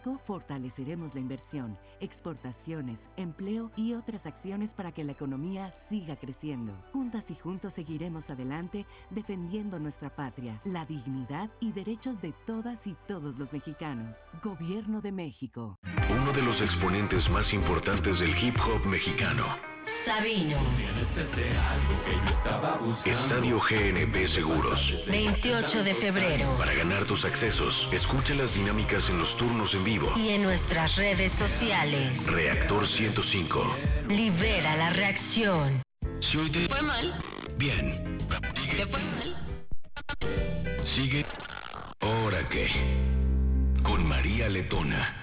Fortaleceremos la inversión, exportaciones, empleo y otras acciones para que la economía siga creciendo. Juntas y juntos seguiremos adelante defendiendo nuestra patria, la dignidad y derechos de todas y todos los mexicanos. Gobierno de México. Uno de los exponentes más importantes del hip hop mexicano. Sabino. Estadio GNP Seguros. 28 de febrero. Para ganar tus accesos, escucha las dinámicas en los turnos en vivo. Y en nuestras redes sociales. Reactor 105. Libera la reacción. Si hoy te fue mal, bien. te fue mal. Sigue. ¿Ahora qué? Con María Letona.